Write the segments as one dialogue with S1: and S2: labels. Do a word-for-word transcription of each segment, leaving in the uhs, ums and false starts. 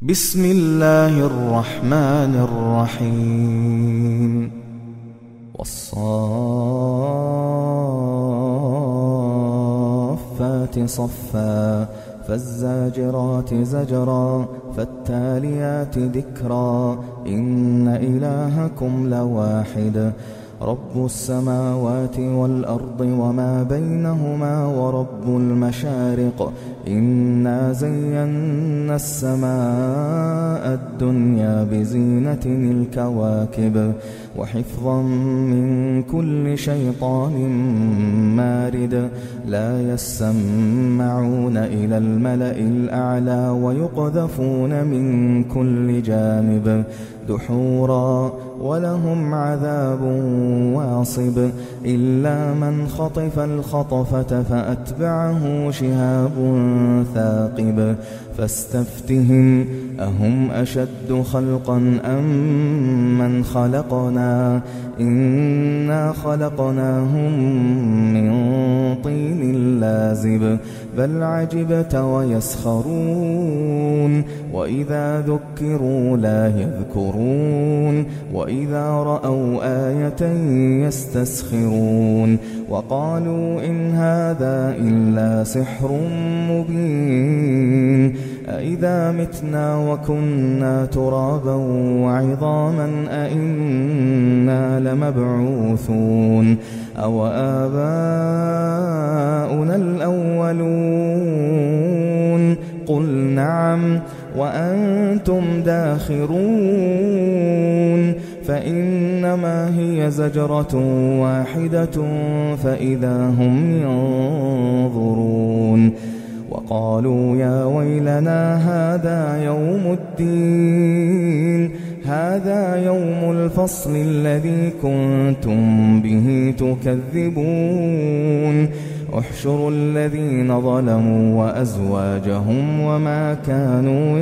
S1: بسم الله الرحمن الرحيم والصافات صفا فالزاجرات زجرا فالتاليات ذكرا إن إلهكم لواحد رب السماوات والأرض وما بينهما ورب المشارق إنا زينا السماء الدنيا بزينة الكواكب وحفظا من كل شيطان مارد لا يسمعون إلى الملأ الأعلى ويقذفون من كل جانب دحورا ولهم عذاب واصب إلا من خطف الخطفة فأتبعه شهاب ثاقب فاستفتهم أهم أشد خلقا أم من خلقنا إنا خلقناهم من طين لازب بل عجبت ويسخرون وإذا ذكروا لا يذكرون وإذا رأوا آية يستسخرون وقالوا إن هذا إلا سحر مبين أإذا متنا وكنا ترابا وعظاما أإنا لمبعوثون أو آباؤنا الأولون قل نعم وأنتم داخرون فإنما هي زجرة واحدة فإذا هم ينظرون وقالوا يا ويلنا هذا يوم الدين هذا يوم الفصل الذي كنتم به تكذبون احشروا الذين ظلموا وأزواجهم وما كانوا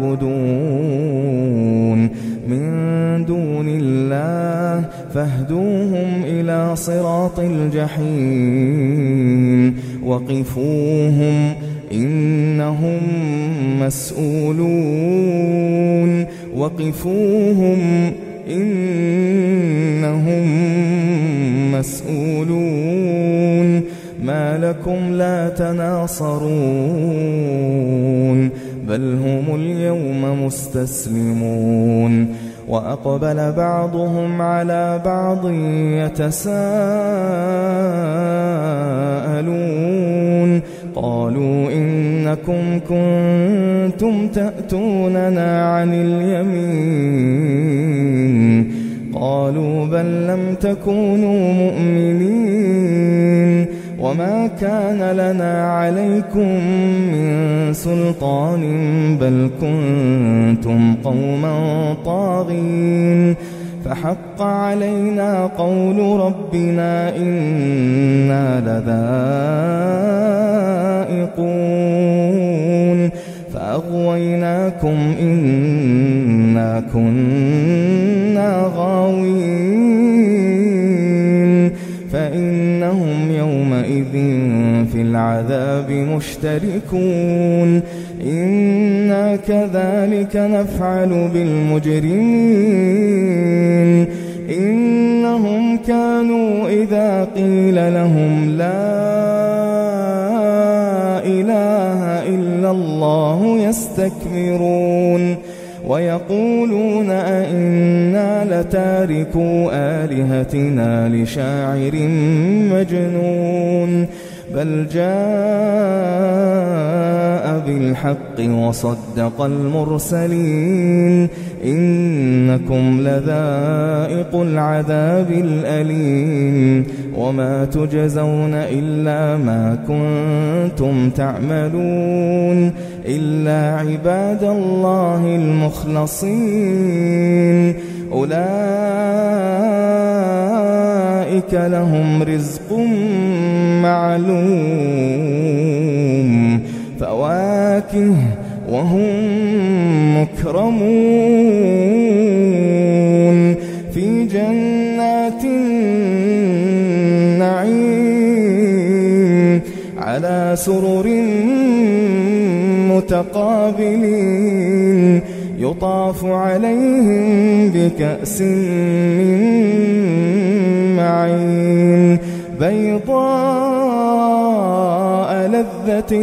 S1: يعبدون من دون الله فاهدوهم إلى صراط الجحيم وقفوهم إنهم مسؤولون وقفوهم إنهم مسؤولون ما لكم لا تناصرون بل هم اليوم مستسلمون وأقبل بعضهم على بعض يتساءلون قالوا إنكم كنتم تأتوننا عن اليمين قالوا بل لم تكونوا مؤمنين وما كان لنا عليكم من سلطان بل كنتم قوما طاغين فحق علينا قول ربنا إنا لذائقون فأغويناكم إنا كنا غاوين فإنهم يومئذ في العذاب مشتركون إنا كذلك نفعل بالمجرمين إنهم كانوا إذا قيل لهم لا إله إلا الله يستكبرون ويقولون أئنا لتاركو آلهتنا لشاعر مجنون بل جاء بالحق وصدق المرسلين إنكم لذائق العذاب الأليم وما تجزون إلا ما كنتم تعملون إلا عباد الله المخلصين أولئك لهم رزق معلوم فواكه وهم مكرمون في جنات النعيم على سرر متقابلين يطاف عليهم بكأس من معين بيضاء لذة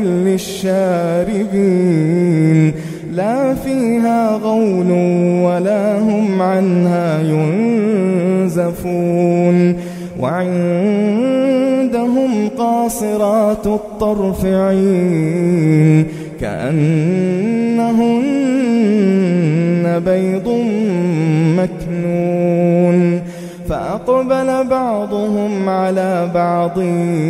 S1: للشاربين لا فيها غول ولا هم عنها ينزفون وعندهم قاصرات الطرف عين كأنهن بيض مكنون فأقبل بعضهم على بعض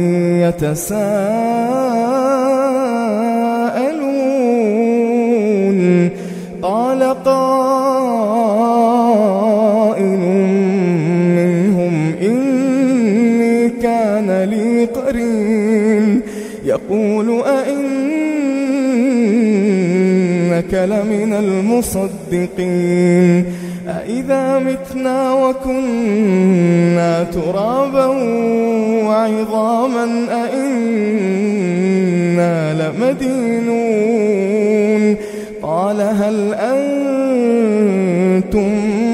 S1: يتساءلون قال قائل منهم إني كان لي قرين يقول أئنك لمن المصدقين أإذا متنا وكنا ترابا وعظاما أئنا لمدينون قال هل أنتم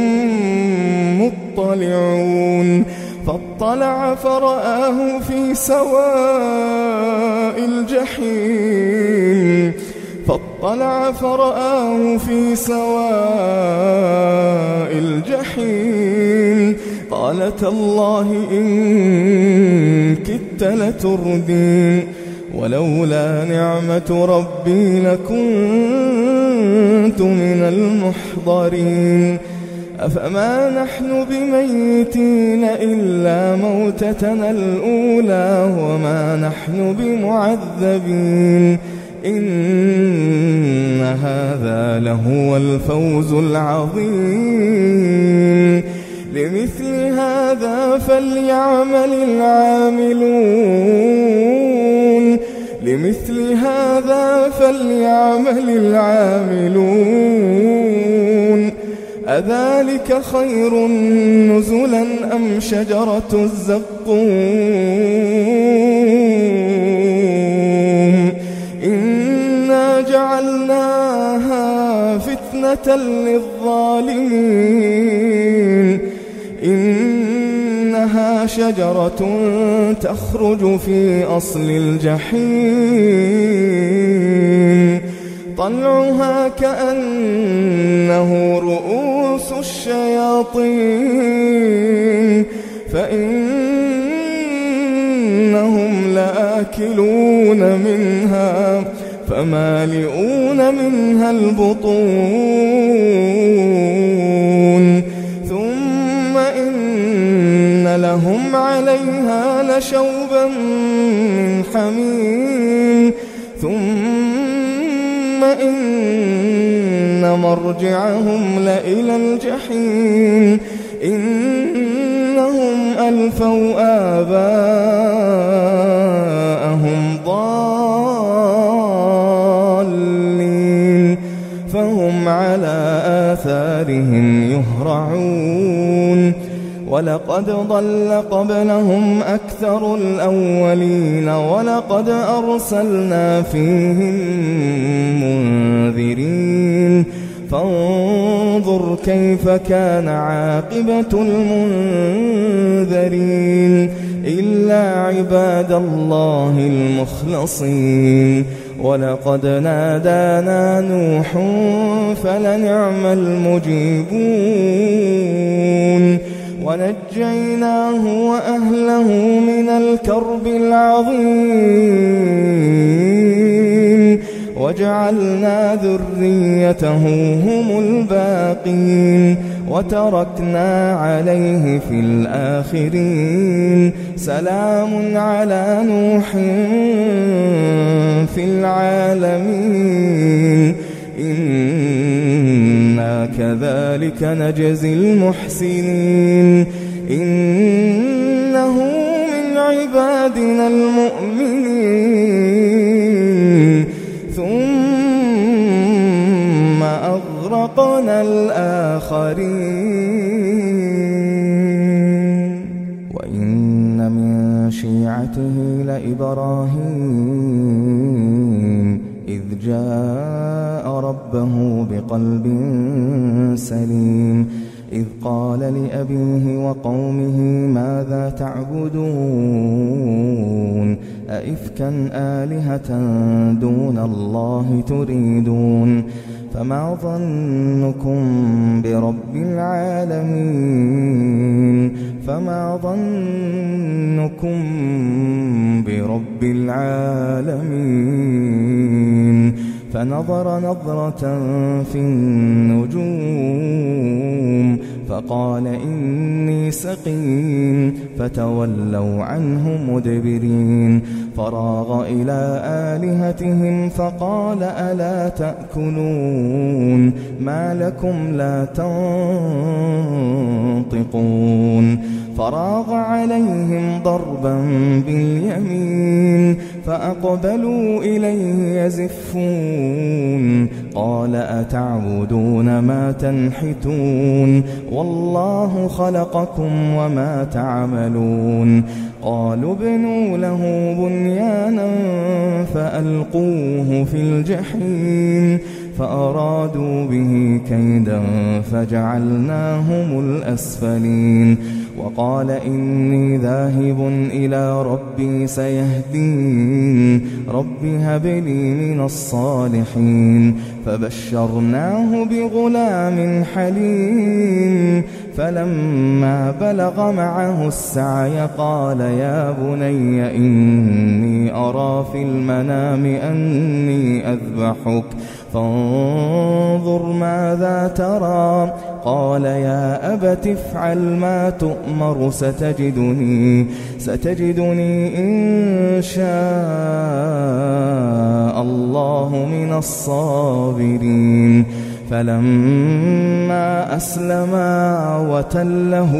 S1: مطلعون فاطلع فرآه في سواء الجحيم فاطلع فرآه في سواء الجحيم قال تالله إن كدت لتردين ولولا نعمة ربي لكنت من المحضرين أفما نحن بميتين إلا موتتنا الأولى وما نحن بمعذبين إن هذا لهو الفوز العظيم لمثل هذا فليعمل العاملون لمثل هذا فليعمل العاملون أذلك خير نزلا أم شجرة الزقوم إنا جعلناها فتنة للظالمين إنها شجرة تخرج في أصل الجحيم طلعها كأنه رؤوس الشياطين فإنهم لآكلون منها فمالئون منها البطون ثم إن لهم عليها لشوبا من حميم ثم إن مرجعهم لإلى الجحيم إنهم ألفوا آباءهم ضالين فهم على آثارهم يهرعون ولقد ضل قبلهم أكثر الأولين ولقد أرسلنا فيهم منذرين فانظر كيف كان عاقبة المنذرين إلا عباد الله المخلصين ولقد نادانا نوح فلنعم المجيبون ونجيناه وأهله من الكرب العظيم وجعلنا ذريته هم الباقين وتركنا عليه في الآخرين سلام على نوح في العالمين إنا كذلك نجزي المحسنين إنه من عبادنا المؤمنين ثم أغرقنا الآخرين وإن من شيعته لإبراهيم إذ جاء ربه بقلب سليم إذ قال لأبيه وقومه ماذا تعبدون أئفكا آلهة دون الله تريدون فما ظنكم برب العالمين فما ظنكم برب العالمين فنظر نظرة في النجوم فقال إني سقيم فتولوا عنه مدبرين فراغ إلى آلهتهم فقال ألا تأكلون ما لكم لا تنطقون فراغ عليهم ضربا باليمين فأقبلوا إليه يزفون قال أتعبدون ما تنحتون والله خلقكم وما تعملون قالوا ابنوا له بنيانا فألقوه في الجحيم فأرادوا به كيدا فجعلناهم الأسفلين وقال إني ذاهب إلى ربي سيهدين رب هب لي من الصالحين فبشرناه بغلام حليم فلما بلغ معه السعي قال يا بني إني أرى في المنام أني أذبحك فانظر ماذا ترى قال يا أبت افعل ما تؤمر ستجدني ستجدني إن شاء الله من الصابرين فلما أسلما وتله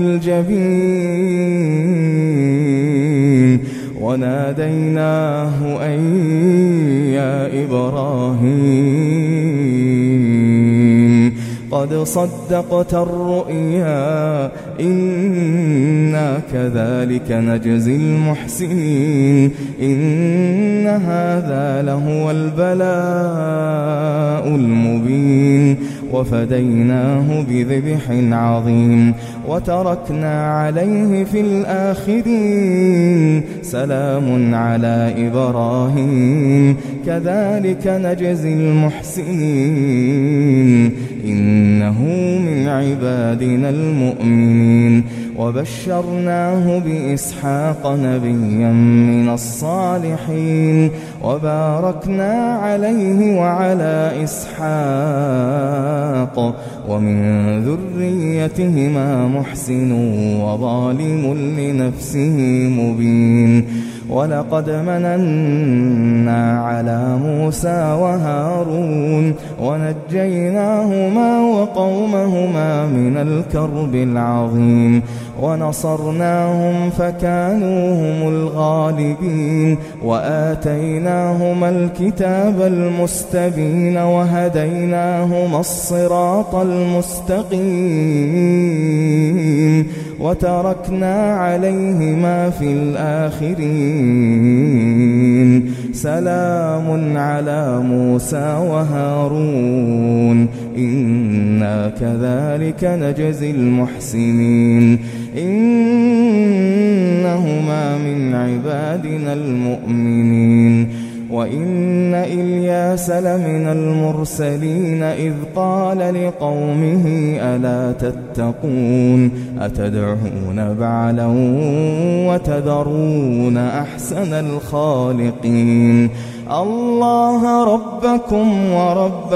S1: للجبين وناديناه أن يا إبراهيم قد صدقت الرؤيا إنا كذلك نجزي المحسنين إن هذا لهو البلاء المبين وفديناه بذبح عظيم وتركنا عليه في الآخرين سلام على إبراهيم كذلك نجزي المحسنين إنه من عبادنا المؤمنين وبشرناه بإسحاق نبيا من الصالحين وباركنا عليه وعلى إسحاق ومن ذريتهما محسن وظالم لنفسه مبين ولقد مننا على موسى وهارون ونجيناهما وقومهما من الكرب العظيم ونصرناهم فكانوا هم الغالبين وآتيناهما الكتاب المستبين وهديناهما الصراط المستقيم وتركنا عليهما في الآخرين سلام على موسى وهارون إنا كذلك نجزي المحسنين إنهما من عبادنا المؤمنين وإن إلياس لمن المرسلين إذ قال لقومه ألا تتقون أتدعون بعلا وتذرون أحسن الخالقين الله ربكم ورب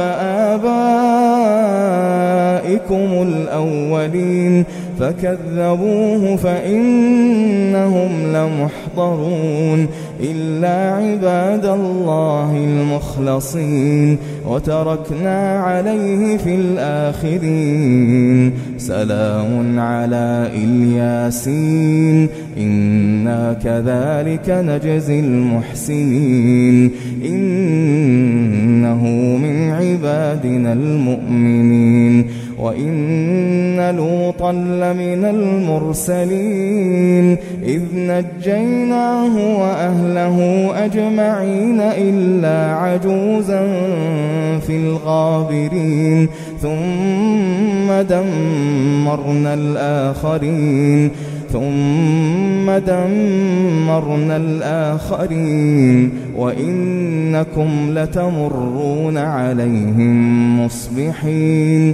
S1: آبائكم الأولين فكذبوه فإنهم لمحضرون إلا عباد الله المخلصين وتركنا عليه في الآخرين سلام على الياسين إنا كذلك نجزي المحسنين إنه من عبادنا المؤمنين وإن لوطا لمن المرسلين إذ نجيناه وأهله أجمعين إلا عجوزا في الغابرين ثم دمرنا الآخرين ثم دمرنا الآخرين وإنكم لتمرون عليهم مصبحين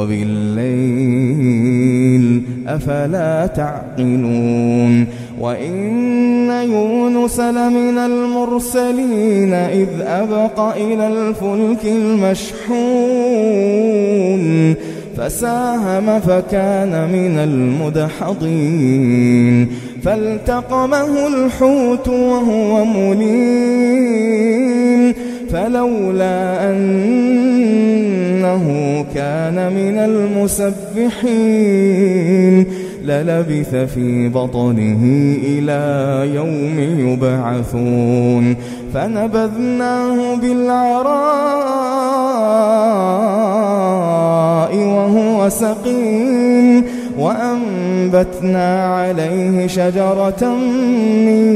S1: وبالليل أفلا تعقلون وإن يونس لمن المرسلين إذ أبق إلى الفلك المشحون فساهم فكان من المدحضين فالتقمه الحوت وهو مليم فلولا أنه كان من المسبحين للبث في بطنه إلى يوم يبعثون فنبذناه بالعراء وهو سقيم وأنبتنا عليه شجرة من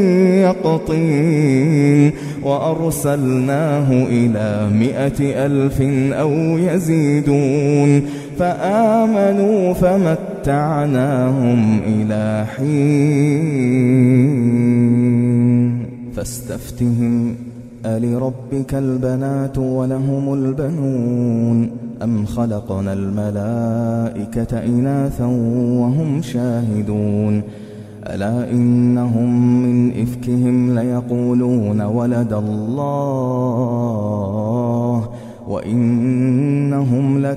S1: يقطين وأرسلناه إلى مائة ألف أو يزيدون فآمنوا فمتعناهم إلى حين فاستفتهم ألربك البنات ولهم البنون أم خلقنا الملائكة إناثا وهم شاهدون ألا إنهم من إفكهم ليقولون ولد الله وإنهم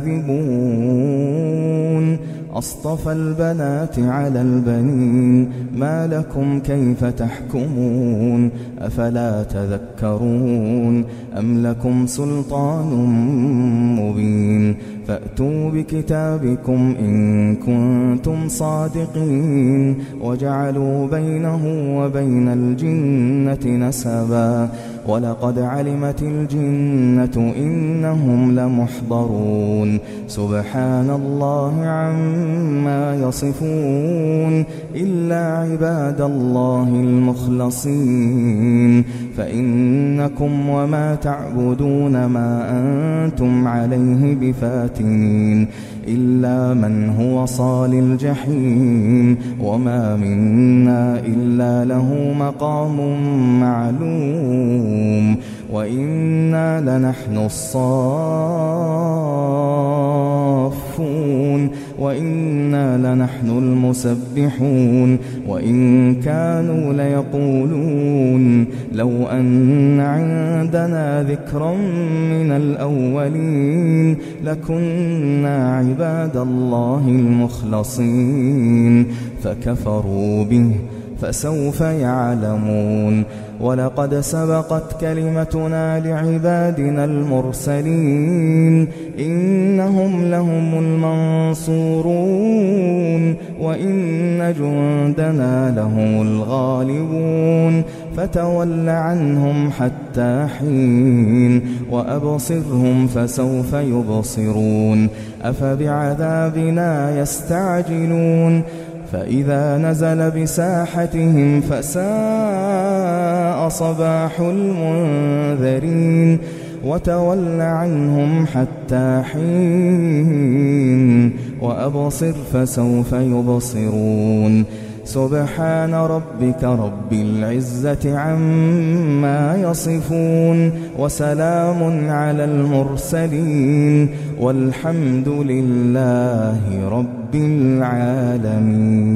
S1: لكاذبون أصطفى البنات على البنين ما لكم كيف تحكمون أفلا تذكرون أم لكم سلطان مبين فأتوا بكتابكم إن كنتم صادقين وجعلوا بينه وبين الجنة نسبا ولقد علمت الجنة إنهم لمحضرون سبحان الله عما يصفون إلا عباد الله المخلصين فإنكم وما تعبدون ما أنتم عليه بفاتنين إلا من هو صال الجحيم وما منا إلا له مقام معلوم وإنا لنحن الصافون وإنا لنحن المسبحون وإن كانوا ليقولون لو أن عندنا ذكرا من الأولين لكنا عباد الله المخلصين فكفروا به فسوف يعلمون ولقد سبقت كلمتنا لعبادنا المرسلين إنهم لهم المنصورون وإن جندنا لهم الغالبون فتول عنهم حتى حين وأبصرهم فسوف يبصرون أفبعذابنا يستعجلون فإذا نزل بساحتهم فساء صباح المنذرين وتول عنهم حتى حين وأبصر فسوف يبصرون سبحان ربك رب العزة عما يصفون وسلام على المرسلين والحمد لله رب العالمين.